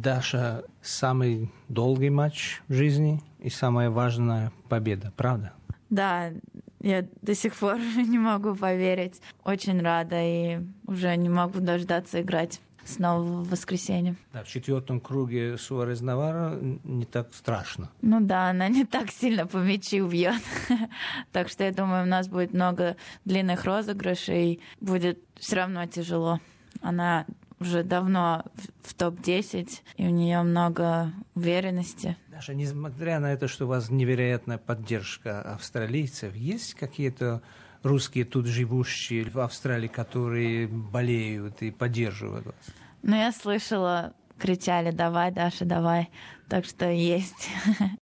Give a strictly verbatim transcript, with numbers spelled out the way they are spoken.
Даша, самый долгий матч в жизни и самая важная победа, правда? Да, я до сих пор не могу поверить. Очень рада и уже не могу дождаться играть снова в воскресенье. Да, в четвертом круге Суарез Наварро не так страшно. Ну да, она не так сильно по мячу бьет. Так что я думаю, у нас будет много длинных розыгрышей. Будет все равно тяжело. Она уже давно в топ десять, и у нее много уверенности. Даша, несмотря на это, что у вас невероятная поддержка австралийцев, есть какие-то русские тут живущие в Австралии, которые болеют и поддерживают вас? Ну, я слышала, кричали: «Давай, Даша, давай». Так что есть.